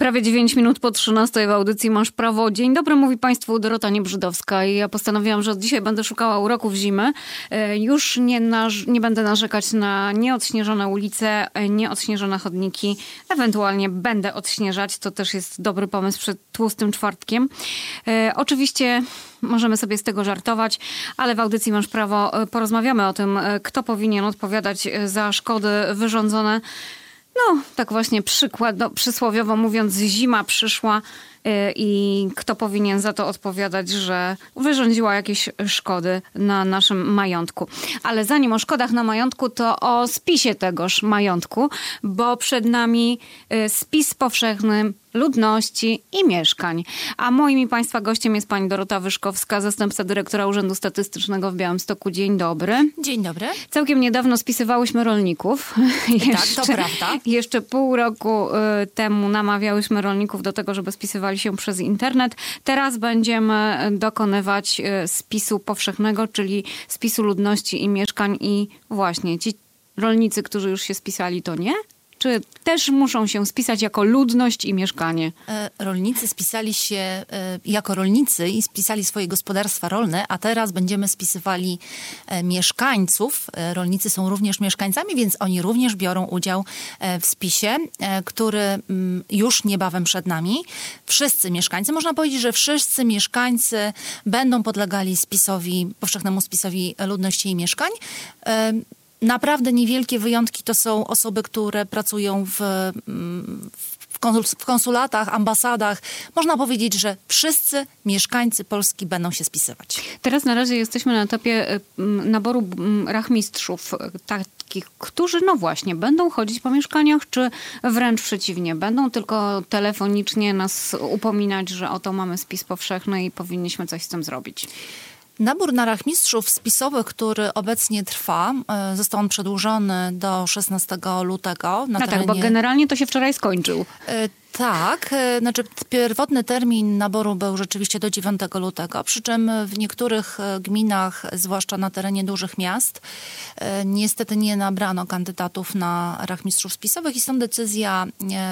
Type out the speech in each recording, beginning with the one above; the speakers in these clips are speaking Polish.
Prawie 9 minut po 13 w audycji Masz Prawo. Dzień dobry, mówi Państwu Dorota Niebrzydowska. I ja postanowiłam, że od dzisiaj będę szukała uroków zimy. Już nie będę narzekać na nieodśnieżone ulice, nieodśnieżone chodniki. Ewentualnie będę odśnieżać. To też jest dobry pomysł przed tłustym czwartkiem. Oczywiście możemy sobie z tego żartować, ale w audycji Masz Prawo porozmawiamy o tym, kto powinien odpowiadać za szkody wyrządzone. No, tak właśnie przysłowiowo mówiąc, zima przyszła i kto powinien za to odpowiadać, że wyrządziła jakieś szkody na naszym majątku. Ale zanim o szkodach na majątku, to o spisie tegoż majątku, bo przed nami spis powszechny ludności i mieszkań. A moim i Państwa gościem jest pani Dorota Wyszkowska, zastępca dyrektora Urzędu Statystycznego w Białymstoku. Dzień dobry. Dzień dobry. Całkiem niedawno spisywałyśmy rolników. Tak, to prawda. Jeszcze pół roku temu namawiałyśmy rolników do tego, żeby spisywali się przez internet. Teraz będziemy dokonywać spisu powszechnego, czyli spisu ludności i mieszkań. I właśnie ci rolnicy, którzy już się spisali, to nie? Czy też muszą się spisać jako ludność i mieszkanie? Rolnicy spisali się jako rolnicy i spisali swoje gospodarstwa rolne, a teraz będziemy spisywali mieszkańców. Rolnicy są również mieszkańcami, więc oni również biorą udział w spisie, który już niebawem przed nami. Wszyscy mieszkańcy, można powiedzieć, że wszyscy mieszkańcy będą podlegali powszechnemu spisowi ludności i mieszkań. Naprawdę niewielkie wyjątki to są osoby, które pracują w konsulatach, ambasadach. Można powiedzieć, że wszyscy mieszkańcy Polski będą się spisywać. Teraz na razie jesteśmy na etapie naboru rachmistrzów, takich, którzy no właśnie będą chodzić po mieszkaniach, czy wręcz przeciwnie, będą tylko telefonicznie nas upominać, że oto mamy spis powszechny i powinniśmy coś z tym zrobić. Nabór na rachmistrzów spisowych, który obecnie trwa, został on przedłużony do 16 lutego. Tak, bo generalnie to się wczoraj skończył. Tak, znaczy pierwotny termin naboru był rzeczywiście do 9 lutego, przy czym w niektórych gminach, zwłaszcza na terenie dużych miast, niestety nie nabrano kandydatów na rachmistrzów spisowych i stąd decyzja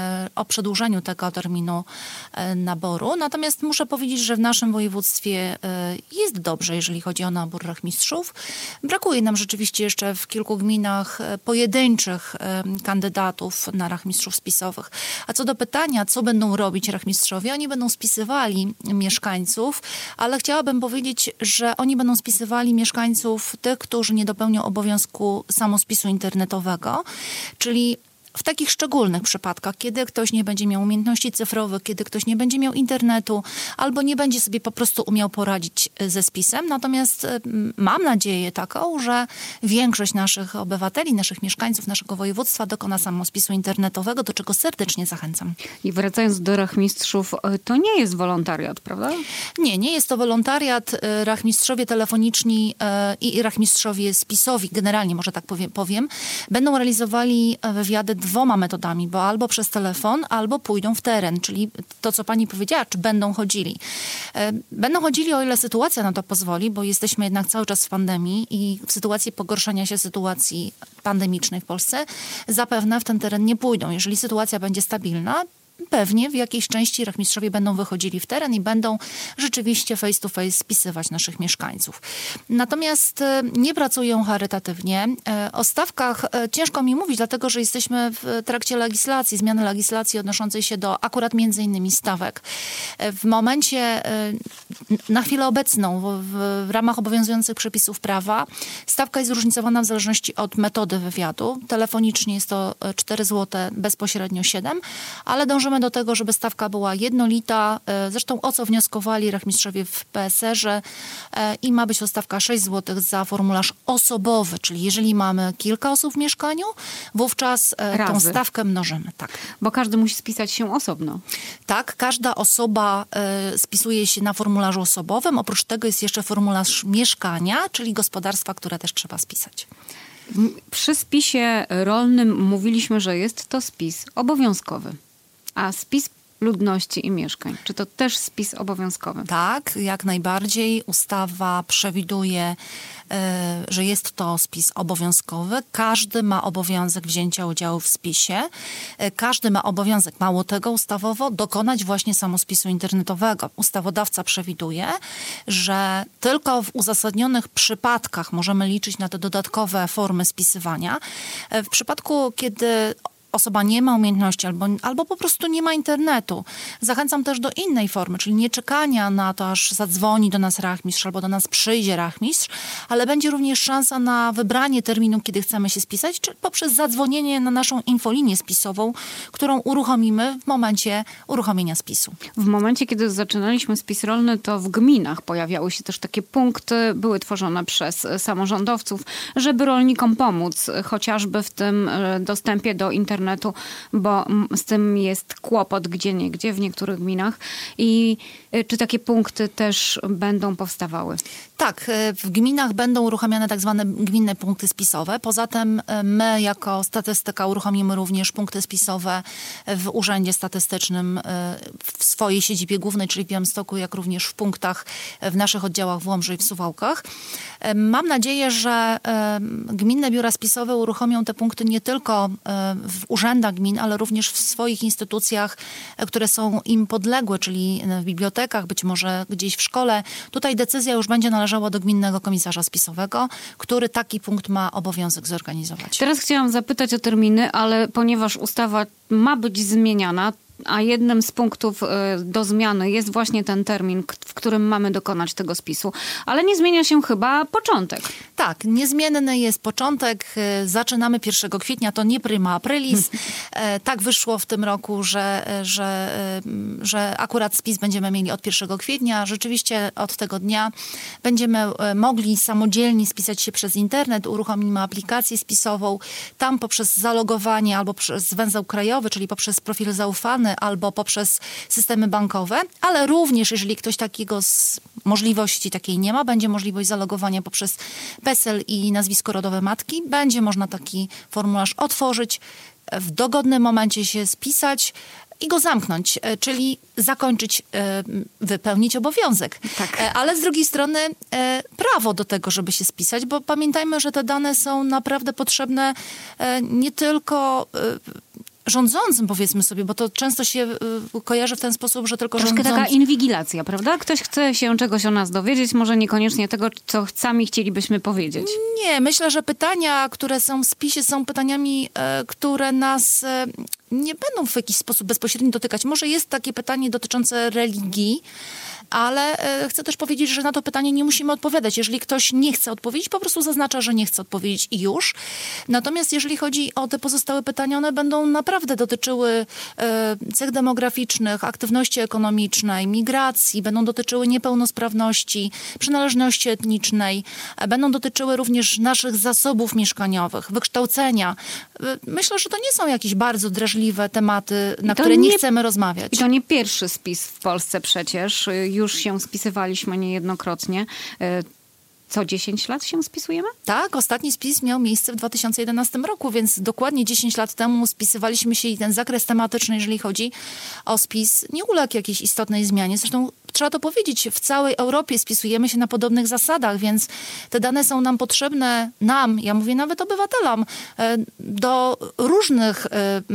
o przedłużeniu tego terminu naboru. Natomiast muszę powiedzieć, że w naszym województwie jest dobrze, jeżeli chodzi o nabór rachmistrzów. Brakuje nam rzeczywiście jeszcze w kilku gminach pojedynczych kandydatów na rachmistrzów spisowych. A co do pytania, co będą robić rachmistrzowie? Oni będą spisywali mieszkańców, ale chciałabym powiedzieć, że oni będą spisywali mieszkańców tych, którzy nie dopełnią obowiązku samospisu internetowego, czyli w takich szczególnych przypadkach, kiedy ktoś nie będzie miał umiejętności cyfrowych, kiedy ktoś nie będzie miał internetu, albo nie będzie sobie po prostu umiał poradzić ze spisem. Natomiast mam nadzieję taką, że większość naszych obywateli, naszych mieszkańców, naszego województwa dokona samospisu internetowego, do czego serdecznie zachęcam. I wracając do rachmistrzów, to nie jest wolontariat, prawda? Nie jest to wolontariat. Rachmistrzowie telefoniczni i rachmistrzowie spisowi, generalnie może tak powiem, będą realizowali wywiady 2 metodami, bo albo przez telefon, albo pójdą w teren, czyli to, co pani powiedziała, czy będą chodzili. Będą chodzili, o ile sytuacja na to pozwoli, bo jesteśmy jednak cały czas w pandemii i w sytuacji pogorszenia się sytuacji pandemicznej w Polsce zapewne w ten teren nie pójdą. Jeżeli sytuacja będzie stabilna, pewnie w jakiejś części rachmistrzowie będą wychodzili w teren i będą rzeczywiście face to face spisywać naszych mieszkańców. Natomiast nie pracują charytatywnie. O stawkach ciężko mi mówić, dlatego że jesteśmy w trakcie legislacji, zmiany legislacji odnoszącej się do akurat między innymi stawek. W momencie, na chwilę obecną, w ramach obowiązujących przepisów prawa, stawka jest zróżnicowana w zależności od metody wywiadu. Telefonicznie jest to 4 zł, bezpośrednio 7, ale dążymy do tego, żeby stawka była jednolita. Zresztą o co wnioskowali rachmistrzowie w PSR-ze i ma być to stawka 6 zł za formularz osobowy, czyli jeżeli mamy kilka osób w mieszkaniu, wówczas tą stawkę mnożymy. Tak. Bo każdy musi spisać się osobno. Tak, każda osoba spisuje się na formularzu osobowym. Oprócz tego jest jeszcze formularz mieszkania, czyli gospodarstwa, które też trzeba spisać. Przy spisie rolnym mówiliśmy, że jest to spis obowiązkowy. A spis ludności i mieszkań. Czy to też spis obowiązkowy? Tak, jak najbardziej. Ustawa przewiduje, że jest to spis obowiązkowy. Każdy ma obowiązek wzięcia udziału w spisie. Każdy ma obowiązek, mało tego, ustawowo dokonać właśnie samospisu internetowego. Ustawodawca przewiduje, że tylko w uzasadnionych przypadkach możemy liczyć na te dodatkowe formy spisywania. W przypadku, kiedy osoba nie ma umiejętności albo po prostu nie ma internetu. Zachęcam też do innej formy, czyli nie czekania na to, aż zadzwoni do nas rachmistrz albo do nas przyjdzie rachmistrz, ale będzie również szansa na wybranie terminu, kiedy chcemy się spisać, czy poprzez zadzwonienie na naszą infolinię spisową, którą uruchomimy w momencie uruchomienia spisu. W momencie, kiedy zaczynaliśmy spis rolny, to w gminach pojawiały się też takie punkty, były tworzone przez samorządowców, żeby rolnikom pomóc, chociażby w tym dostępie do internetu, bo z tym jest kłopot gdzieniegdzie w niektórych gminach. I czy takie punkty też będą powstawały? Tak, w gminach będą uruchamiane tak zwane gminne punkty spisowe. Poza tym my jako statystyka uruchomimy również punkty spisowe w Urzędzie Statystycznym w swojej siedzibie głównej, czyli w Białymstoku, jak również w punktach w naszych oddziałach w Łomży i w Suwałkach. Mam nadzieję, że gminne biura spisowe uruchomią te punkty nie tylko w urzędach gmin, ale również w swoich instytucjach, które są im podległe, czyli w bibliotekach, być może gdzieś w szkole. Tutaj decyzja już będzie należała do gminnego komisarza spisowego, który taki punkt ma obowiązek zorganizować. Teraz chciałam zapytać o terminy, ale ponieważ ustawa ma być zmieniana, a jednym z punktów do zmiany jest właśnie ten termin, w którym mamy dokonać tego spisu. Ale nie zmienia się chyba początek. Tak, niezmienny jest początek. Zaczynamy 1 kwietnia, to nie prima aprilis. Tak wyszło w tym roku, że akurat spis będziemy mieli od 1 kwietnia. Rzeczywiście od tego dnia będziemy mogli samodzielnie spisać się przez internet. Uruchomimy aplikację spisową. Tam poprzez zalogowanie albo przez węzeł krajowy, czyli poprzez profil zaufany, albo poprzez systemy bankowe, ale również jeżeli ktoś takiego z możliwości takiej nie ma, będzie możliwość zalogowania poprzez PESEL i nazwisko rodowe matki. Będzie można taki formularz otworzyć, w dogodnym momencie się spisać i go zamknąć, czyli zakończyć, wypełnić obowiązek. Tak. Ale z drugiej strony prawo do tego, żeby się spisać, bo pamiętajmy, że te dane są naprawdę potrzebne nie tylko rządzącym, powiedzmy sobie, bo to często się kojarzy w ten sposób, że tylko troszkę rządzący... taka inwigilacja, prawda? Ktoś chce się czegoś o nas dowiedzieć, może niekoniecznie tego, co sami chcielibyśmy powiedzieć. Nie, myślę, że pytania, które są w spisie, są pytaniami, które nas nie będą w jakiś sposób bezpośrednio dotykać. Może jest takie pytanie dotyczące religii, ale chcę też powiedzieć, że na to pytanie nie musimy odpowiadać. Jeżeli ktoś nie chce odpowiedzieć, po prostu zaznacza, że nie chce odpowiedzieć i już. Natomiast jeżeli chodzi o te pozostałe pytania, one będą naprawdę dotyczyły cech demograficznych, aktywności ekonomicznej, migracji, będą dotyczyły niepełnosprawności, przynależności etnicznej, będą dotyczyły również naszych zasobów mieszkaniowych, wykształcenia. Myślę, że to nie są jakieś bardzo drażliwe tematy, na które nie chcemy rozmawiać. I to nie pierwszy spis w Polsce przecież. Już się spisywaliśmy niejednokrotnie. Co 10 lat się spisujemy? Tak, ostatni spis miał miejsce w 2011 roku, więc dokładnie 10 lat temu spisywaliśmy się i ten zakres tematyczny, jeżeli chodzi o spis, nie uległ jakiejś istotnej zmianie. Zresztą trzeba to powiedzieć, w całej Europie spisujemy się na podobnych zasadach, więc te dane są nam potrzebne, ja mówię nawet obywatelom, do różnych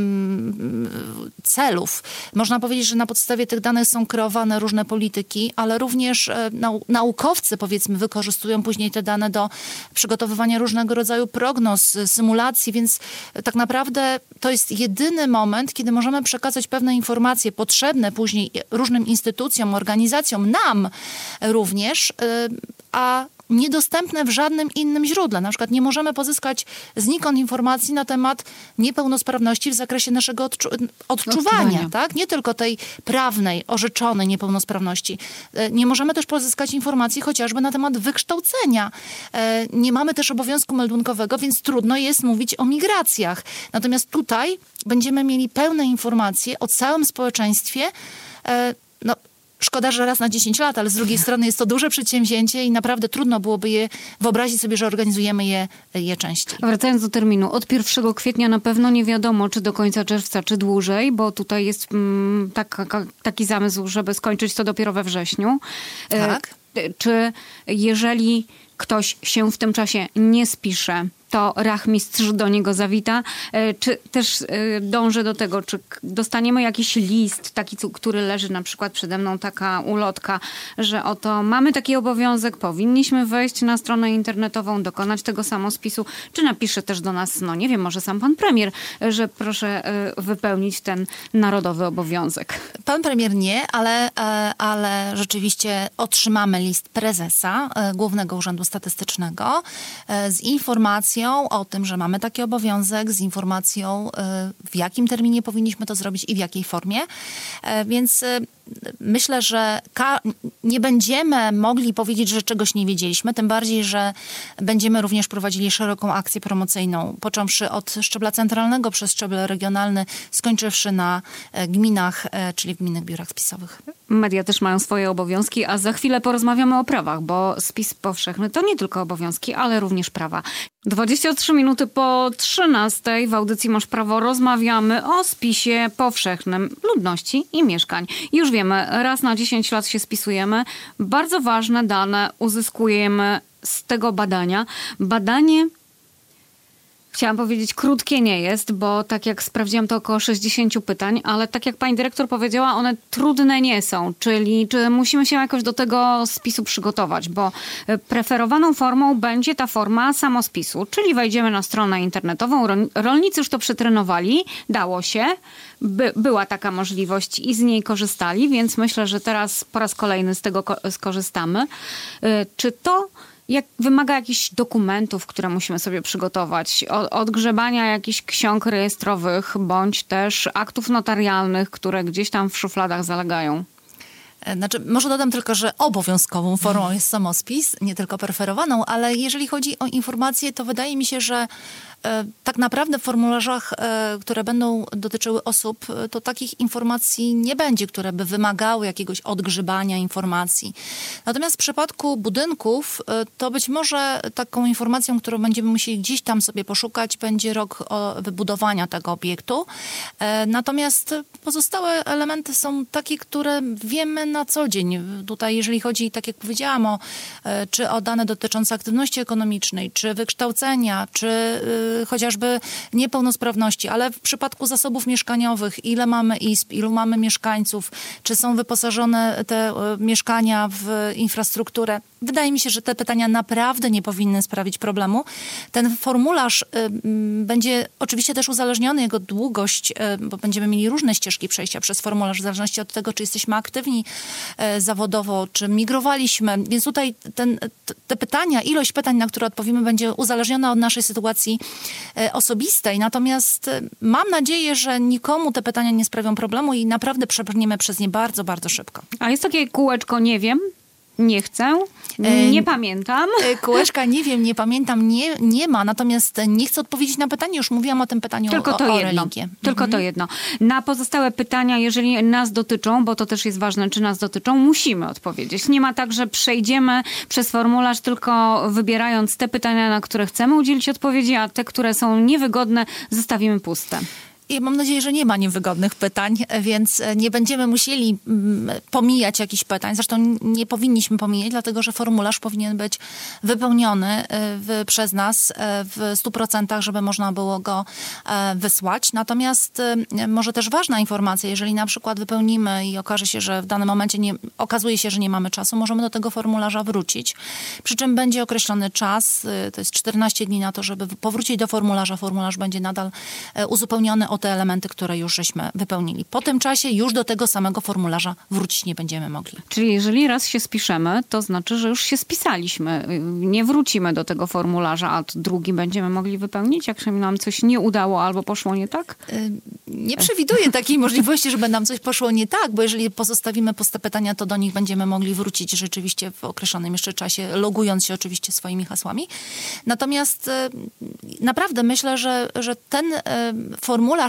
celów. Można powiedzieć, że na podstawie tych danych są kreowane różne polityki, ale również naukowcy, powiedzmy, wykorzystują później te dane do przygotowywania różnego rodzaju prognoz, symulacji, więc tak naprawdę to jest jedyny moment, kiedy możemy przekazać pewne informacje potrzebne później różnym instytucjom, organizacjom, nam również, a niedostępne w żadnym innym źródle. Na przykład nie możemy pozyskać znikąd informacji na temat niepełnosprawności w zakresie naszego odczuwania. Tak? Nie tylko tej prawnej, orzeczonej niepełnosprawności. Nie możemy też pozyskać informacji chociażby na temat wykształcenia. Nie mamy też obowiązku meldunkowego, więc trudno jest mówić o migracjach. Natomiast tutaj będziemy mieli pełne informacje o całym społeczeństwie, Szkoda, że raz na 10 lat, ale z drugiej strony jest to duże przedsięwzięcie i naprawdę trudno byłoby wyobrazić sobie, że organizujemy je częściej. Wracając do terminu, od 1 kwietnia na pewno nie wiadomo, czy do końca czerwca, czy dłużej, bo tutaj jest taki zamysł, żeby skończyć to dopiero we wrześniu. Tak. Czy jeżeli ktoś się w tym czasie nie spisze, to rachmistrz do niego zawita, czy też dąży do tego, czy dostaniemy jakiś list, taki, który leży na przykład przede mną, taka ulotka, że oto mamy taki obowiązek, powinniśmy wejść na stronę internetową, dokonać tego samospisu, czy napisze też do nas, no nie wiem, może sam pan premier, że proszę wypełnić ten narodowy obowiązek. Pan premier nie, ale rzeczywiście otrzymamy list prezesa Głównego Urzędu Statystycznego z informacją o tym, że mamy taki obowiązek, z informacją, w jakim terminie powinniśmy to zrobić i w jakiej formie. Więc myślę, że nie będziemy mogli powiedzieć, że czegoś nie wiedzieliśmy, tym bardziej, że będziemy również prowadzili szeroką akcję promocyjną, począwszy od szczebla centralnego przez szczebel regionalny, skończywszy na gminach, czyli w gminnych biurach spisowych. Media też mają swoje obowiązki, a za chwilę porozmawiamy o prawach, bo spis powszechny to nie tylko obowiązki, ale również prawa. 23 minuty po 13 w audycji Masz Prawo rozmawiamy o spisie powszechnym ludności i mieszkań. Już wiemy, raz na 10 lat się spisujemy. Bardzo ważne dane uzyskujemy z tego badania. Badanie, chciałam powiedzieć, krótkie nie jest, bo tak jak sprawdziłam, to około 60 pytań, ale tak jak pani dyrektor powiedziała, one trudne nie są, czyli czy musimy się jakoś do tego spisu przygotować, bo preferowaną formą będzie ta forma samospisu, czyli wejdziemy na stronę internetową, rolnicy już to przetrenowali, dało się, była taka możliwość i z niej korzystali, więc myślę, że teraz po raz kolejny z tego skorzystamy. Czy to wymaga jakichś dokumentów, które musimy sobie przygotować, odgrzebania jakichś ksiąg rejestrowych, bądź też aktów notarialnych, które gdzieś tam w szufladach zalegają? Znaczy, może dodam tylko, że obowiązkową formą jest samospis, nie tylko preferowaną, ale jeżeli chodzi o informacje, to wydaje mi się, że tak naprawdę w formularzach, które będą dotyczyły osób, to takich informacji nie będzie, które by wymagały jakiegoś odgrzebania informacji. Natomiast w przypadku budynków, to być może taką informacją, którą będziemy musieli gdzieś tam sobie poszukać, będzie rok wybudowania tego obiektu. Natomiast pozostałe elementy są takie, które wiemy na co dzień. Tutaj, jeżeli chodzi, tak jak powiedziałam, czy o dane dotyczące aktywności ekonomicznej, czy wykształcenia, czy chociażby niepełnosprawności, ale w przypadku zasobów mieszkaniowych, ile mamy izb, ilu mamy mieszkańców, czy są wyposażone te mieszkania w infrastrukturę. Wydaje mi się, że te pytania naprawdę nie powinny sprawić problemu. Ten formularz będzie oczywiście też uzależniony, jego długość, bo będziemy mieli różne ścieżki przejścia przez formularz, w zależności od tego, czy jesteśmy aktywni zawodowo, czy migrowaliśmy. Więc tutaj te pytania, ilość pytań, na które odpowiemy, będzie uzależniona od naszej sytuacji osobistej. Natomiast mam nadzieję, że nikomu te pytania nie sprawią problemu i naprawdę przebrniemy przez nie bardzo, bardzo szybko. A jest takie kółeczko nie wiem, nie chcę, nie pamiętam. Kółeczka nie wiem, nie pamiętam, nie ma. Natomiast nie chcę odpowiedzieć na pytanie. Już mówiłam o tym pytaniu o religię. Tylko to jedno. Na pozostałe pytania, jeżeli nas dotyczą, bo to też jest ważne, czy nas dotyczą, musimy odpowiedzieć. Nie ma tak, że przejdziemy przez formularz tylko wybierając te pytania, na które chcemy udzielić odpowiedzi, a te, które są niewygodne, zostawimy puste. Ja mam nadzieję, że nie ma niewygodnych pytań, więc nie będziemy musieli pomijać jakichś pytań. Zresztą nie powinniśmy pomijać, dlatego że formularz powinien być wypełniony przez nas w 100%, żeby można było go wysłać. Natomiast może też ważna informacja, jeżeli na przykład wypełnimy i okaże się, że w danym momencie okazuje się, że nie mamy czasu, możemy do tego formularza wrócić. Przy czym będzie określony czas, to jest 14 dni na to, żeby powrócić do formularza. Formularz będzie nadal uzupełniony o te elementy, które już żeśmy wypełnili. Po tym czasie już do tego samego formularza wrócić nie będziemy mogli. Czyli jeżeli raz się spiszemy, to znaczy, że już się spisaliśmy. Nie wrócimy do tego formularza, a drugi będziemy mogli wypełnić, jak się nam coś nie udało albo poszło nie tak? Nie przewiduję takiej możliwości, żeby nam coś poszło nie tak, bo jeżeli pozostawimy puste pytania, to do nich będziemy mogli wrócić rzeczywiście w określonym jeszcze czasie, logując się oczywiście swoimi hasłami. Natomiast naprawdę myślę, że ten formularz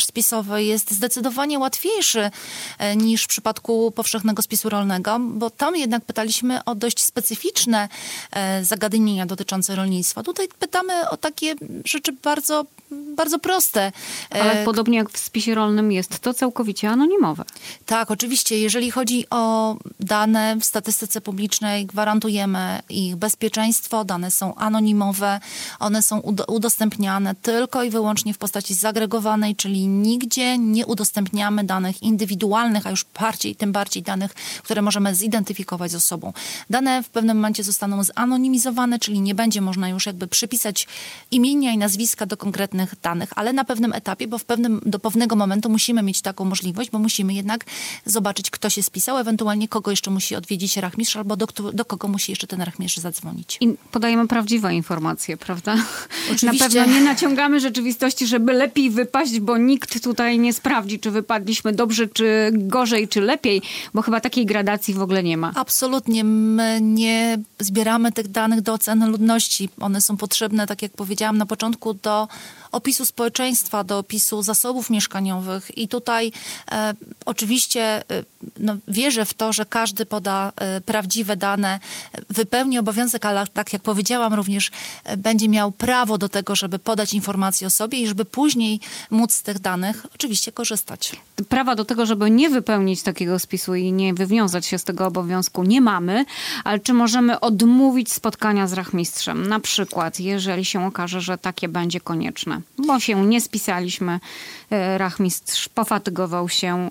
formularz spisowy jest zdecydowanie łatwiejszy niż w przypadku powszechnego spisu rolnego, bo tam jednak pytaliśmy o dość specyficzne zagadnienia dotyczące rolnictwa. Tutaj pytamy o takie rzeczy bardzo, bardzo proste. Ale podobnie jak w spisie rolnym jest to całkowicie anonimowe. Tak, oczywiście. Jeżeli chodzi o dane w statystyce publicznej, gwarantujemy ich bezpieczeństwo. Dane są anonimowe. One są udostępniane tylko i wyłącznie w postaci zagregowanej, czyli nigdzie nie udostępniamy danych indywidualnych, a już tym bardziej danych, które możemy zidentyfikować z osobą. Dane w pewnym momencie zostaną zanonimizowane, czyli nie będzie można już jakby przypisać imienia i nazwiska do konkretnych danych, ale na pewnym etapie, bo do pewnego momentu musimy mieć taką możliwość, bo musimy jednak zobaczyć, kto się spisał, ewentualnie kogo jeszcze musi odwiedzić rachmistrz, albo do kogo musi jeszcze ten rachmistrz zadzwonić. I podajemy prawdziwe informacje, prawda? Oczywiście. Na pewno nie naciągamy rzeczywistości, żeby lepiej wypaść, bo nikt tutaj nie sprawdzi, czy wypadliśmy dobrze, czy gorzej, czy lepiej, bo chyba takiej gradacji w ogóle nie ma. Absolutnie. My nie zbieramy tych danych do oceny ludności. One są potrzebne, tak jak powiedziałam na początku, do opisu społeczeństwa, do opisu zasobów mieszkaniowych i tutaj oczywiście wierzę w to, że każdy poda prawdziwe dane, wypełni obowiązek, ale tak jak powiedziałam również będzie miał prawo do tego, żeby podać informacje o sobie i żeby później móc z tych danych oczywiście korzystać. Prawa do tego, żeby nie wypełnić takiego spisu i nie wywiązać się z tego obowiązku nie mamy, ale czy możemy odmówić spotkania z rachmistrzem? Na przykład, jeżeli się okaże, że takie będzie konieczne, bo się nie spisaliśmy, rachmistrz pofatygował się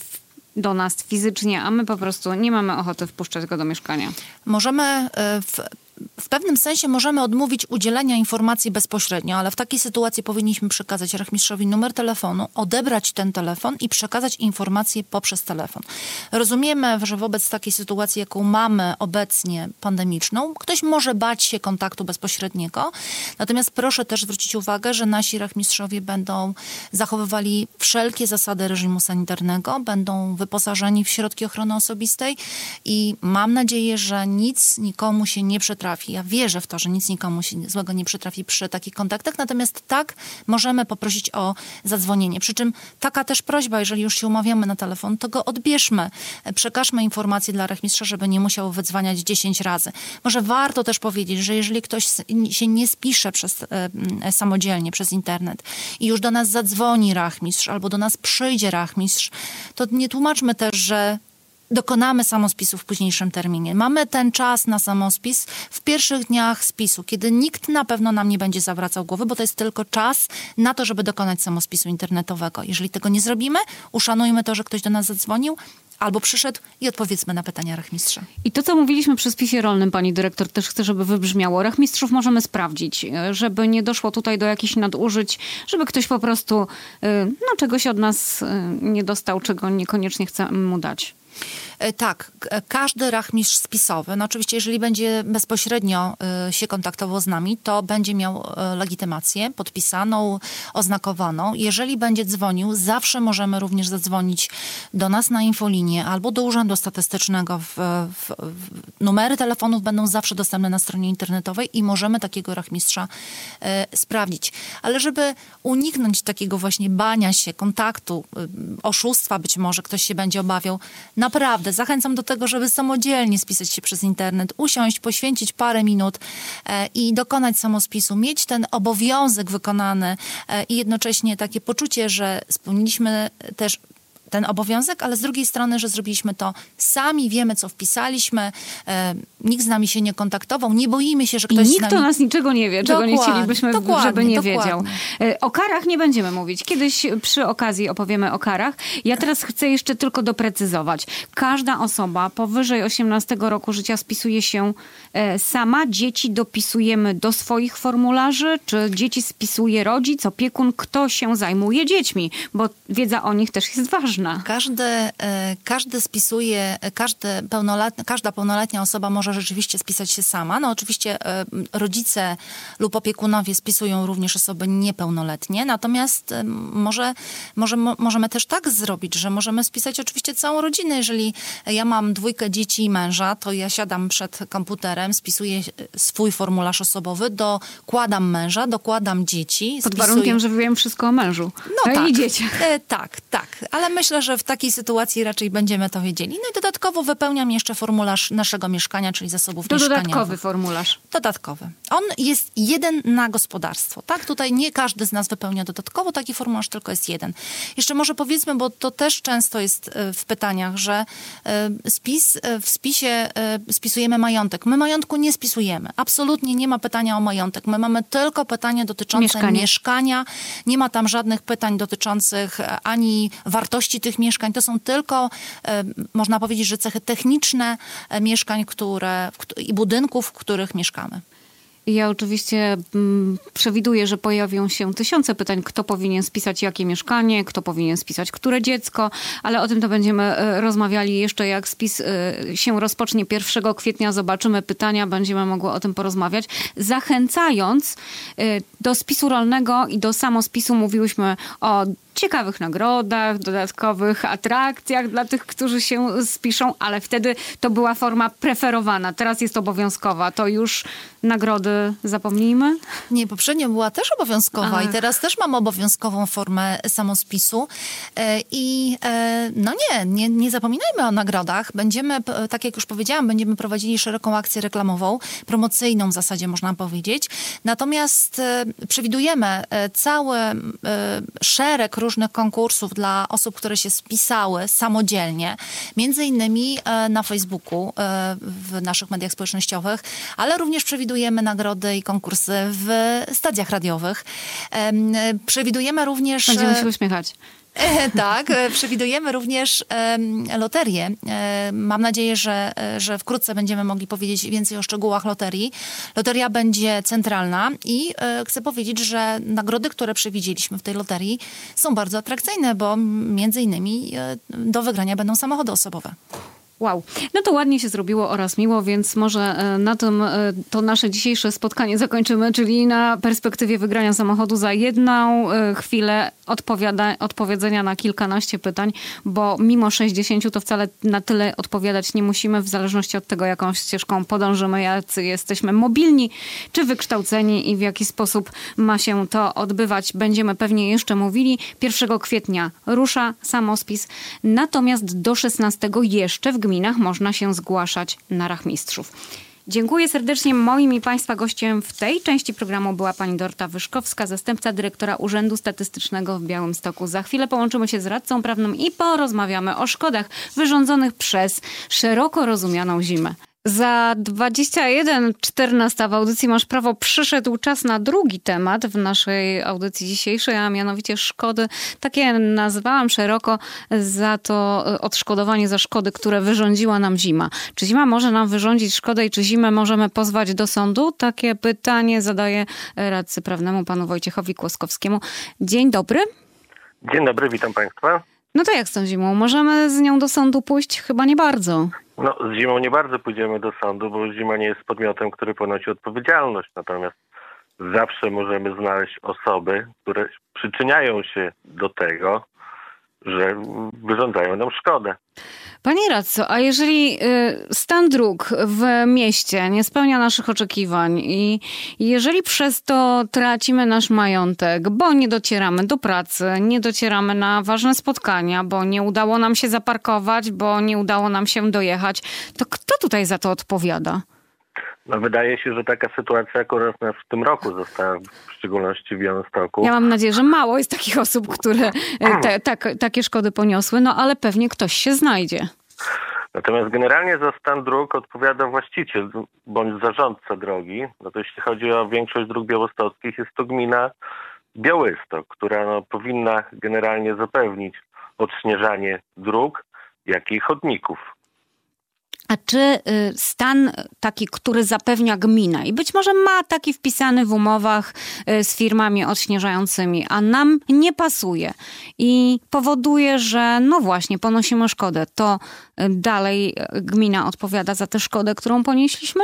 do nas fizycznie, a my po prostu nie mamy ochoty wpuszczać go do mieszkania. Możemy w pewnym sensie możemy odmówić udzielenia informacji bezpośrednio, ale w takiej sytuacji powinniśmy przekazać rachmistrzowi numer telefonu, odebrać ten telefon i przekazać informację poprzez telefon. Rozumiemy, że wobec takiej sytuacji, jaką mamy obecnie pandemiczną, ktoś może bać się kontaktu bezpośredniego, natomiast proszę też zwrócić uwagę, że nasi rachmistrzowie będą zachowywali wszelkie zasady reżimu sanitarnego, będą wyposażeni w środki ochrony osobistej i mam nadzieję, że nic nikomu się nie przytrafi. Ja wierzę w to, że nic nikomu się złego nie przytrafi przy takich kontaktach, natomiast tak możemy poprosić o zadzwonienie. Przy czym taka też prośba, jeżeli już się umawiamy na telefon, to go odbierzmy. Przekażmy informację dla rachmistrza, żeby nie musiał wydzwaniać 10 razy. Może warto też powiedzieć, że jeżeli ktoś się nie spisze samodzielnie przez internet i już do nas zadzwoni rachmistrz albo do nas przyjdzie rachmistrz, to nie tłumaczmy też, że dokonamy samospisu w późniejszym terminie. Mamy ten czas na samospis w pierwszych dniach spisu, kiedy nikt na pewno nam nie będzie zawracał głowy, bo to jest tylko czas na to, żeby dokonać samospisu internetowego. Jeżeli tego nie zrobimy, uszanujmy to, że ktoś do nas zadzwonił albo przyszedł i odpowiedzmy na pytania rachmistrza. I to, co mówiliśmy przy spisie rolnym, pani dyrektor, też chcę, żeby wybrzmiało. Rachmistrzów możemy sprawdzić, żeby nie doszło tutaj do jakichś nadużyć, żeby ktoś po prostu czegoś od nas nie dostał, czego niekoniecznie chce mu dać. Tak, każdy rachmistrz spisowy, oczywiście jeżeli będzie bezpośrednio się kontaktował z nami, to będzie miał legitymację podpisaną, oznakowaną. Jeżeli będzie dzwonił, zawsze możemy również zadzwonić do nas na infolinię albo do Urzędu Statystycznego. Numery telefonów będą zawsze dostępne na stronie internetowej i możemy takiego rachmistrza sprawdzić. Ale żeby uniknąć takiego właśnie bania się, kontaktu, oszustwa być może, ktoś się będzie obawiał, naprawdę zachęcam do tego, żeby samodzielnie spisać się przez internet, usiąść, poświęcić parę minut i dokonać samospisu, mieć ten obowiązek wykonany i jednocześnie takie poczucie, że spełniliśmy też ten obowiązek, ale z drugiej strony, że zrobiliśmy to sami, wiemy, co wpisaliśmy, nikt z nami się nie kontaktował, nie boimy się, że ktoś z nami... Nikt o nas niczego nie wie, czego nie chcielibyśmy, żeby nie wiedział. O karach nie będziemy mówić. Kiedyś przy okazji opowiemy o karach. Ja teraz chcę jeszcze tylko doprecyzować. Każda osoba powyżej 18 roku życia spisuje się sama. Dzieci dopisujemy do swoich formularzy, czy dzieci spisuje rodzic, opiekun, kto się zajmuje dziećmi, bo wiedza o nich też jest ważna. można. Każdy spisuje, każda pełnoletnia osoba może rzeczywiście spisać się sama. No oczywiście rodzice lub opiekunowie spisują również osoby niepełnoletnie, natomiast możemy też tak zrobić, że możemy spisać oczywiście całą rodzinę. Jeżeli ja mam 2 dzieci i męża, to ja siadam przed komputerem, spisuję swój formularz osobowy, dokładam męża, dokładam dzieci. Pod warunkiem, że wiem wszystko o mężu. No tak, i dzieciach. Tak. Ale myślę, że w takiej sytuacji raczej będziemy to wiedzieli. No i dodatkowo wypełniam jeszcze formularz naszego mieszkania, czyli zasobów mieszkaniowych. Dodatkowy formularz. Dodatkowy. On jest jeden na gospodarstwo. Tak? Tutaj nie każdy z nas wypełnia dodatkowo taki formularz, tylko jest jeden. Jeszcze może powiedzmy, bo to też często jest w pytaniach, że w spisie spisujemy majątek. My majątku nie spisujemy. Absolutnie nie ma pytania o majątek. My mamy tylko pytanie dotyczące mieszkania. Nie ma tam żadnych pytań dotyczących ani wartości tych mieszkań. To są tylko, można powiedzieć, że cechy techniczne mieszkań i budynków, w których mieszkamy. Ja oczywiście przewiduję, że pojawią się tysiące pytań, kto powinien spisać jakie mieszkanie, kto powinien spisać które dziecko, ale o tym to będziemy rozmawiali jeszcze, jak spis się rozpocznie 1 kwietnia. Zobaczymy pytania, będziemy mogły o tym porozmawiać. Zachęcając do spisu rolnego i do samospisu, mówiłyśmy o ciekawych nagrodach, dodatkowych atrakcjach dla tych, którzy się spiszą, ale wtedy to była forma preferowana. Teraz jest obowiązkowa. To już nagrody zapomnijmy? Nie, poprzednio była też obowiązkowa i teraz też mamy obowiązkową formę samospisu. Nie zapominajmy o nagrodach. Będziemy, tak jak już powiedziałam, będziemy prowadzili szeroką akcję reklamową, promocyjną w zasadzie można powiedzieć. Natomiast przewidujemy cały szereg różnych konkursów dla osób, które się spisały samodzielnie, między innymi na Facebooku, w naszych mediach społecznościowych, ale również przewidujemy nagrody i konkursy w stacjach radiowych. Przewidujemy również... Będziemy się uśmiechać. Tak, przewidujemy również loterię. Mam nadzieję, że wkrótce będziemy mogli powiedzieć więcej o szczegółach loterii. Loteria będzie centralna i chcę powiedzieć, że nagrody, które przewidzieliśmy w tej loterii, są bardzo atrakcyjne, bo między innymi do wygrania będą samochody osobowe. Wow. No to ładnie się zrobiło oraz miło, więc może na tym to nasze dzisiejsze spotkanie zakończymy, czyli na perspektywie wygrania samochodu za jedną chwilę odpowiedzenia na kilkanaście pytań, bo mimo 60 to wcale na tyle odpowiadać nie musimy, w zależności od tego, jaką ścieżką podążymy, jacy jesteśmy mobilni, czy wykształceni i w jaki sposób ma się to odbywać. Będziemy pewnie jeszcze mówili. 1 kwietnia rusza samospis, natomiast do 16 jeszcze w gminach można się zgłaszać na rachmistrzów. Dziękuję serdecznie. Moim i Państwa gościem w tej części programu była pani Dorota Wyszkowska, zastępca dyrektora Urzędu Statystycznego w Białymstoku. Za chwilę połączymy się z radcą prawnym i porozmawiamy o szkodach wyrządzonych przez szeroko rozumianą zimę. Za 21:14 w audycji Masz Prawo przyszedł czas na drugi temat w naszej audycji dzisiejszej, a mianowicie szkody. Takie nazwałam szeroko za to odszkodowanie za szkody, które wyrządziła nam zima. Czy zima może nam wyrządzić szkodę i czy zimę możemy pozwać do sądu? Takie pytanie zadaję radcy prawnemu panu Wojciechowi Kłoskowskiemu. Dzień dobry. Dzień dobry, witam Państwa. No to jak z tą zimą? Możemy z nią do sądu pójść? Chyba nie bardzo. No, z zimą nie bardzo pójdziemy do sądu, bo zima nie jest podmiotem, który ponosi odpowiedzialność. Natomiast zawsze możemy znaleźć osoby, które przyczyniają się do tego, że wyrządzają nam szkodę. Panie radco, a jeżeli stan dróg w mieście nie spełnia naszych oczekiwań i jeżeli przez to tracimy nasz majątek, bo nie docieramy do pracy, nie docieramy na ważne spotkania, bo nie udało nam się zaparkować, bo nie udało nam się dojechać, to kto tutaj za to odpowiada? No, wydaje się, że taka sytuacja akurat w tym roku została, w szczególności w Białymstoku. Ja mam nadzieję, że mało jest takich osób, które takie szkody poniosły, no ale pewnie ktoś się znajdzie. Natomiast generalnie za stan dróg odpowiada właściciel bądź zarządca drogi. No to jeśli chodzi o większość dróg białostockich, jest to gmina Białystok, która powinna generalnie zapewnić odśnieżanie dróg, jak i chodników. A czy stan taki, który zapewnia gmina i być może ma taki wpisany w umowach z firmami odśnieżającymi, a nam nie pasuje i powoduje, że no właśnie ponosimy szkodę, to dalej gmina odpowiada za tę szkodę, którą ponieśliśmy?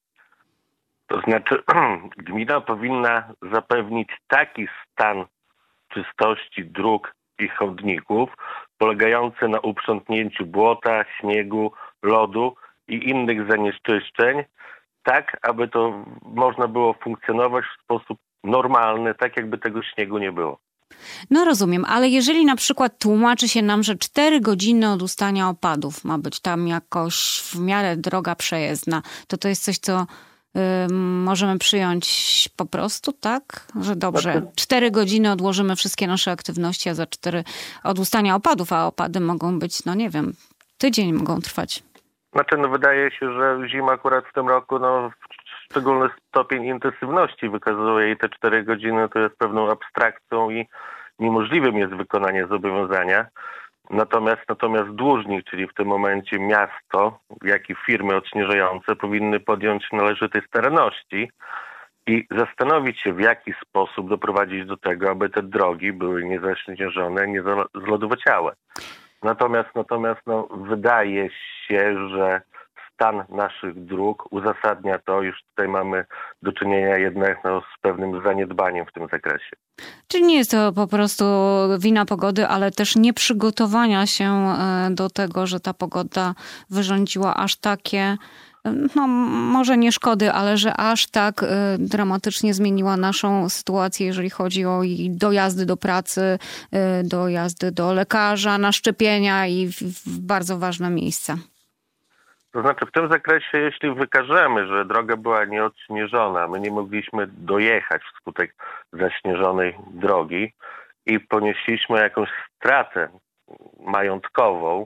To znaczy gmina powinna zapewnić taki stan czystości dróg i chodników polegający na uprzątnięciu błota, śniegu, lodu i innych zanieczyszczeń, tak aby to można było funkcjonować w sposób normalny, tak jakby tego śniegu nie było. No rozumiem, ale jeżeli na przykład tłumaczy się nam, że 4 godziny od ustania opadów ma być tam jakoś w miarę droga przejezdna, to jest coś, co możemy przyjąć po prostu, tak? Że dobrze, 4 godziny odłożymy wszystkie nasze aktywności, a za 4 od ustania opadów, a opady mogą być, no nie wiem, tydzień mogą trwać. Znaczy, wydaje się, że zima akurat w tym roku szczególny stopień intensywności wykazuje i te 4 godziny to jest pewną abstrakcją i niemożliwym jest wykonanie zobowiązania. Natomiast dłużnik, czyli w tym momencie miasto, jak i firmy odśnieżające powinny podjąć należytej staranności i zastanowić się, w jaki sposób doprowadzić do tego, aby te drogi były niezaśnieżone, nie zlodowociałe. Natomiast wydaje się, że stan naszych dróg uzasadnia to, już tutaj mamy do czynienia jednak z pewnym zaniedbaniem w tym zakresie. Czyli nie jest to po prostu wina pogody, ale też nieprzygotowania się do tego, że ta pogoda wyrządziła aż takie, no może nie szkody, ale że aż tak dramatycznie zmieniła naszą sytuację, jeżeli chodzi o dojazdy do pracy, dojazdy do lekarza, na szczepienia i w bardzo ważne miejsca. To znaczy w tym zakresie, jeśli wykażemy, że droga była nieodśnieżona, my nie mogliśmy dojechać wskutek zaśnieżonej drogi i ponieśliśmy jakąś stratę majątkową,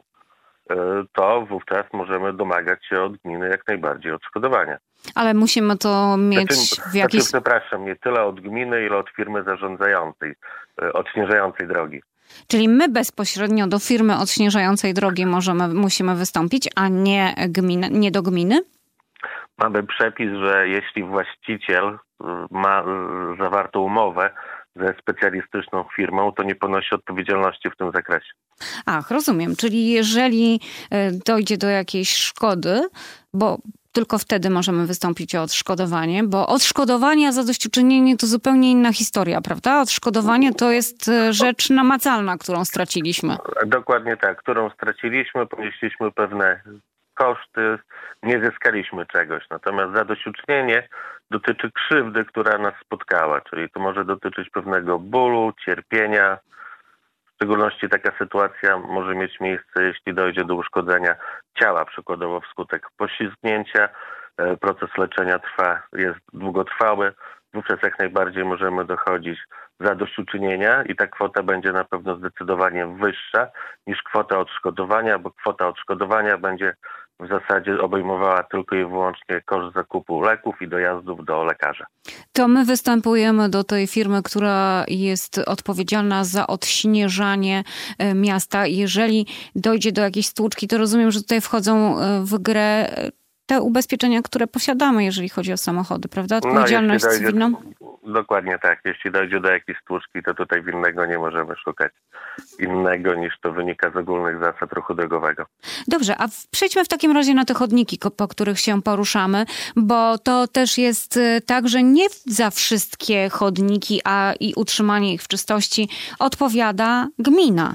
to wówczas możemy domagać się od gminy jak najbardziej odszkodowania. Ale musimy to mieć w jakiś... Przepraszam, nie tyle od gminy, ile od firmy zarządzającej, odśnieżającej drogi. Czyli my bezpośrednio do firmy odśnieżającej drogi musimy wystąpić, a nie do gminy? Mamy przepis, że jeśli właściciel ma zawartą umowę ze specjalistyczną firmą, to nie ponosi odpowiedzialności w tym zakresie. Ach, rozumiem. Czyli jeżeli dojdzie do jakiejś szkody, bo tylko wtedy możemy wystąpić o odszkodowanie, bo odszkodowanie a zadośćuczynienie to zupełnie inna historia, prawda? Odszkodowanie to jest rzecz namacalna, którą straciliśmy. Dokładnie tak, którą straciliśmy, ponieśliśmy pewne koszty, nie zyskaliśmy czegoś. Natomiast zadośćuczynienie dotyczy krzywdy, która nas spotkała, czyli to może dotyczyć pewnego bólu, cierpienia. W szczególności taka sytuacja może mieć miejsce, jeśli dojdzie do uszkodzenia ciała, przykładowo wskutek poślizgnięcia. Proces leczenia jest długotrwały. Wówczas jak najbardziej możemy dochodzić zadośćuczynienia i ta kwota będzie na pewno zdecydowanie wyższa niż kwota odszkodowania, bo kwota odszkodowania będzie w zasadzie obejmowała tylko i wyłącznie koszt zakupu leków i dojazdów do lekarza. To my występujemy do tej firmy, która jest odpowiedzialna za odśnieżanie miasta. Jeżeli dojdzie do jakiejś stłuczki, to rozumiem, że tutaj wchodzą w grę te ubezpieczenia, które posiadamy, jeżeli chodzi o samochody, prawda? Odpowiedzialność cywilną? Dokładnie tak. Jeśli dojdzie do jakiejś stłuczki, to tutaj winnego nie możemy szukać innego niż to wynika z ogólnych zasad ruchu drogowego. Dobrze, a przejdźmy w takim razie na te chodniki, po których się poruszamy, bo to też jest tak, że nie za wszystkie chodniki i utrzymanie ich w czystości odpowiada gmina.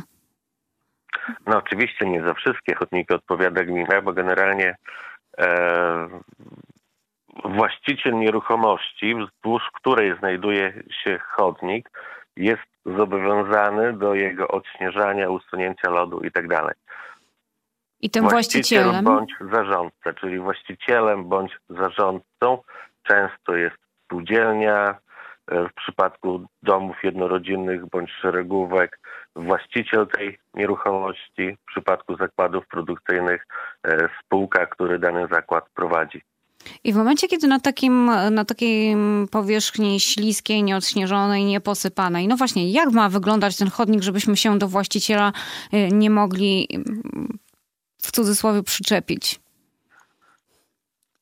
No oczywiście nie za wszystkie chodniki odpowiada gmina, bo generalnie właściciel nieruchomości, wzdłuż której znajduje się chodnik, jest zobowiązany do jego odśnieżania, usunięcia lodu itd. I tym właścicielem bądź zarządca, czyli właścicielem bądź zarządcą często jest spółdzielnia, w przypadku domów jednorodzinnych bądź szeregówek właściciel tej nieruchomości, w przypadku zakładów produkcyjnych spółka, który dany zakład prowadzi. I w momencie, kiedy na takiej powierzchni śliskiej, nieodśnieżonej, nieposypanej, no właśnie, jak ma wyglądać ten chodnik, żebyśmy się do właściciela nie mogli w cudzysłowie przyczepić?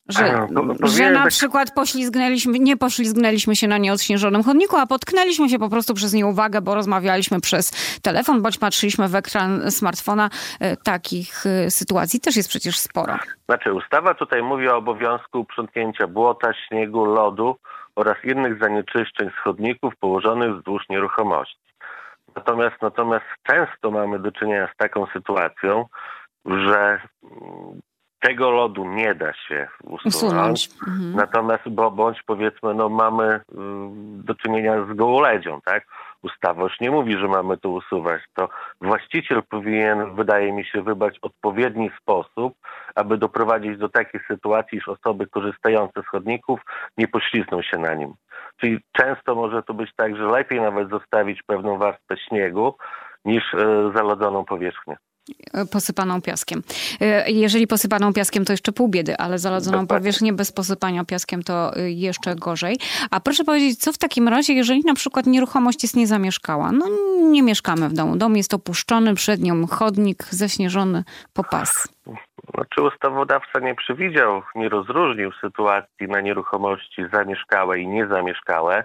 Że na przykład nie poślizgnęliśmy się na nieodśnieżonym chodniku, a potknęliśmy się po prostu przez nieuwagę, bo rozmawialiśmy przez telefon, bądź patrzyliśmy w ekran smartfona. Takich sytuacji też jest przecież sporo. Znaczy, ustawa tutaj mówi o obowiązku uprzątnięcia błota, śniegu, lodu oraz innych zanieczyszczeń z chodników położonych wzdłuż nieruchomości. Natomiast często mamy do czynienia z taką sytuacją, że tego lodu nie da się usunąć. Natomiast bądź powiedzmy, mamy do czynienia z gołoledzią, tak? Ustawa już nie mówi, że mamy to usuwać. To właściciel powinien, wydaje mi się, wybrać odpowiedni sposób, aby doprowadzić do takiej sytuacji, iż osoby korzystające z chodników nie poślizgną się na nim. Czyli często może to być tak, że lepiej nawet zostawić pewną warstwę śniegu niż zalodzoną powierzchnię. Posypaną piaskiem. Jeżeli posypaną piaskiem, to jeszcze pół biedy, ale zalodzoną powierzchnię bez posypania piaskiem to jeszcze gorzej. A proszę powiedzieć, co w takim razie, jeżeli na przykład nieruchomość jest niezamieszkała? Nie mieszkamy w domu. Dom jest opuszczony, przed nią chodnik zaśnieżony po pas. Czy ustawodawca nie rozróżnił sytuacji na nieruchomości zamieszkałe i niezamieszkałe?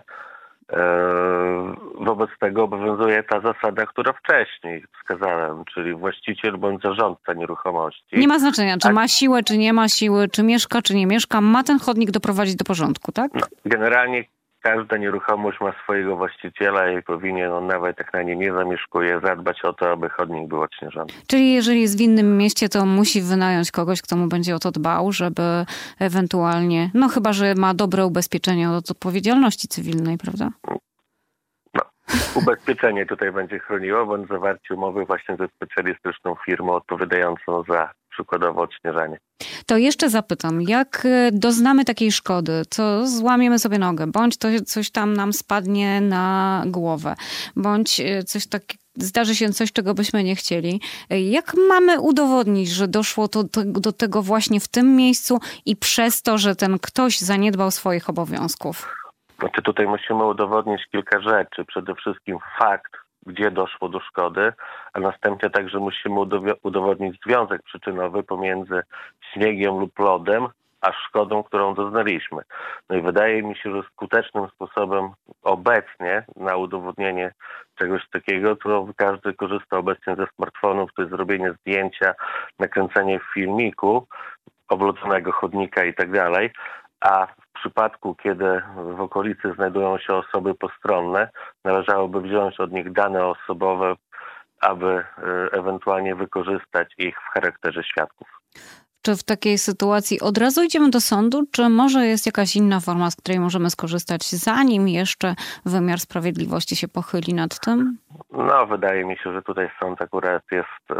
Wobec tego obowiązuje ta zasada, która wcześniej wskazałem, czyli właściciel bądź zarządca nieruchomości. Nie ma znaczenia, czy ma siłę, czy nie ma siły, czy mieszka, czy nie mieszka. Ma ten chodnik doprowadzić do porządku, tak? Generalnie każda nieruchomość ma swojego właściciela i powinien nawet jak na nie nie zamieszkuje, zadbać o to, aby chodnik był odśnieżony. Czyli jeżeli jest w innym mieście, to musi wynająć kogoś, kto mu będzie o to dbał, żeby ewentualnie, chyba że ma dobre ubezpieczenie od odpowiedzialności cywilnej, prawda? Ubezpieczenie tutaj będzie chroniło, bądź zawarcie umowy właśnie ze specjalistyczną firmą odpowiadającą za przykładowo odśnieżanie. To jeszcze zapytam, jak doznamy takiej szkody, co złamiemy sobie nogę, bądź to coś tam nam spadnie na głowę, bądź zdarzy się coś, czego byśmy nie chcieli. Jak mamy udowodnić, że doszło to do tego właśnie w tym miejscu i przez to, że ten ktoś zaniedbał swoich obowiązków? Tutaj musimy udowodnić kilka rzeczy. Przede wszystkim fakt, gdzie doszło do szkody, a następnie także musimy udowodnić związek przyczynowy pomiędzy śniegiem lub lodem, a szkodą, którą doznaliśmy. I wydaje mi się, że skutecznym sposobem obecnie na udowodnienie czegoś takiego, to każdy korzysta obecnie ze smartfonów, to jest zrobienie zdjęcia, nakręcenie filmiku, oblodzonego chodnika i tak dalej, a w przypadku, kiedy w okolicy znajdują się osoby postronne, należałoby wziąć od nich dane osobowe, aby ewentualnie wykorzystać ich w charakterze świadków. Czy w takiej sytuacji od razu idziemy do sądu, czy może jest jakaś inna forma, z której możemy skorzystać, zanim jeszcze wymiar sprawiedliwości się pochyli nad tym? Wydaje mi się, że tutaj sąd akurat jest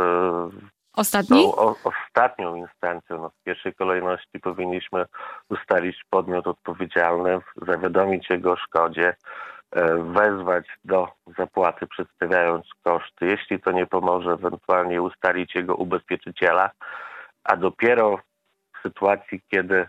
ostatnią instancją. W pierwszej kolejności powinniśmy ustalić podmiot odpowiedzialny, zawiadomić jego o szkodzie, wezwać do zapłaty, przedstawiając koszty. Jeśli to nie pomoże, ewentualnie ustalić jego ubezpieczyciela, a dopiero w sytuacji, kiedy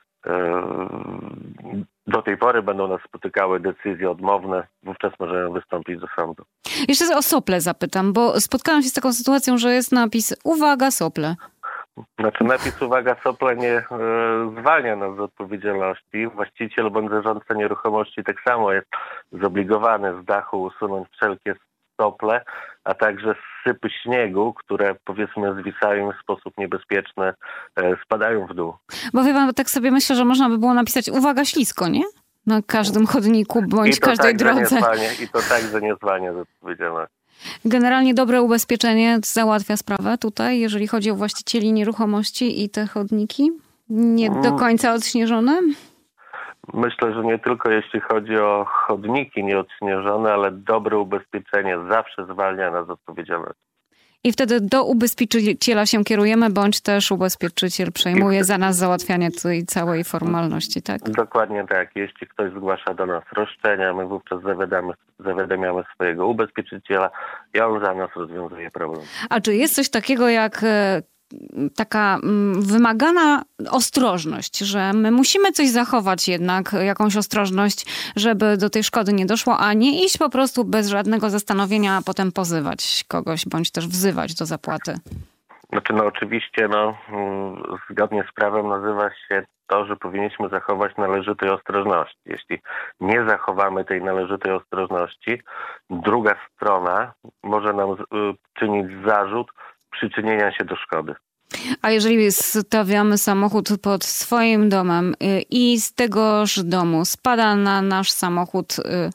do tej pory będą nas spotykały decyzje odmowne, wówczas możemy wystąpić do sądu. Jeszcze o sople zapytam, bo spotkałam się z taką sytuacją, że jest napis uwaga, sople. Napis uwaga, sople nie zwalnia nas z odpowiedzialności. Właściciel bądź zarządca nieruchomości tak samo jest zobligowany z dachu usunąć wszelkie sople, a także sypy śniegu, które powiedzmy zwisają w sposób niebezpieczny, spadają w dół. Bo wie pan, tak sobie myślę, że można by było napisać uwaga, ślisko, nie? Na każdym chodniku bądź każdej drodze. I to także nie zwalnia z odpowiedzialności. Generalnie dobre ubezpieczenie załatwia sprawę tutaj, jeżeli chodzi o właścicieli nieruchomości i te chodniki? Nie do końca odśnieżone? Myślę, że nie tylko jeśli chodzi o chodniki nieodśnieżone, ale dobre ubezpieczenie zawsze zwalnia nas z odpowiedzialności. I wtedy do ubezpieczyciela się kierujemy, bądź też ubezpieczyciel przejmuje za nas załatwianie tej całej formalności, tak? Dokładnie tak. Jeśli ktoś zgłasza do nas roszczenia, my wówczas zawiadamiamy swojego ubezpieczyciela i on za nas rozwiązuje problem. A czy jest coś takiego jak taka wymagana ostrożność, że my musimy coś zachować jednak, jakąś ostrożność, żeby do tej szkody nie doszło, a nie iść po prostu bez żadnego zastanowienia, a potem pozywać kogoś, bądź też wzywać do zapłaty? Oczywiście, zgodnie z prawem nazywa się to, że powinniśmy zachować należytej ostrożności. Jeśli nie zachowamy tej należytej ostrożności, druga strona może nam czynić zarzut przyczynienia się do szkody. A jeżeli stawiamy samochód pod swoim domem i z tegoż domu spada na nasz samochód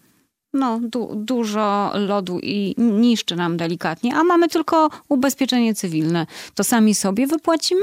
dużo lodu i niszczy nam delikatnie, a mamy tylko ubezpieczenie cywilne, to sami sobie wypłacimy?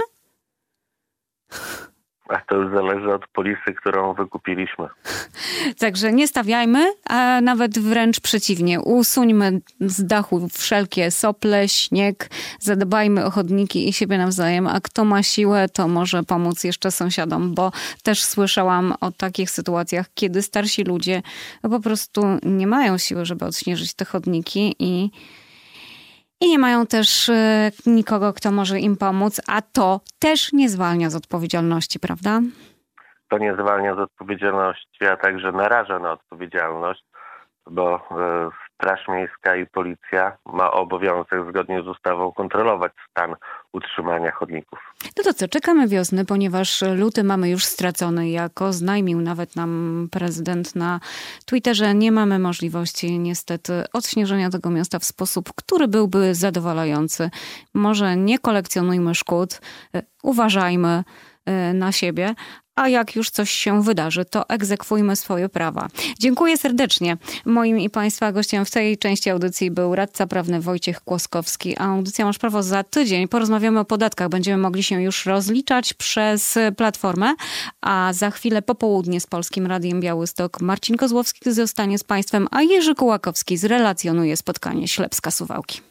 A to już zależy od polisy, którą wykupiliśmy. Także nie stawiajmy, a nawet wręcz przeciwnie. Usuńmy z dachu wszelkie sople, śnieg, zadbajmy o chodniki i siebie nawzajem, a kto ma siłę, to może pomóc jeszcze sąsiadom, bo też słyszałam o takich sytuacjach, kiedy starsi ludzie po prostu nie mają siły, żeby odśnieżyć te chodniki i nie mają też nikogo, kto może im pomóc, a to też nie zwalnia z odpowiedzialności, prawda? To nie zwalnia z odpowiedzialności, a także naraża na odpowiedzialność, bo Straż Miejska i Policja ma obowiązek zgodnie z ustawą kontrolować stan utrzymania chodników. No to co, czekamy wiosny, ponieważ luty mamy już stracony, jak oznajmił nawet nam prezydent na Twitterze. Nie mamy możliwości niestety odśnieżenia tego miasta w sposób, który byłby zadowalający. Może nie kolekcjonujmy szkód, uważajmy na siebie, a jak już coś się wydarzy, to egzekwujmy swoje prawa. Dziękuję serdecznie. Moim i Państwa gościem w tej części audycji był radca prawny Wojciech Kłoskowski. A audycja Masz Prawo za tydzień. Porozmawiamy o podatkach. Będziemy mogli się już rozliczać przez platformę, a za chwilę popołudnie z Polskim Radiem Białystok Marcin Kozłowski zostanie z Państwem, a Jerzy Kołakowski zrelacjonuje spotkanie Ślepska-Suwałki.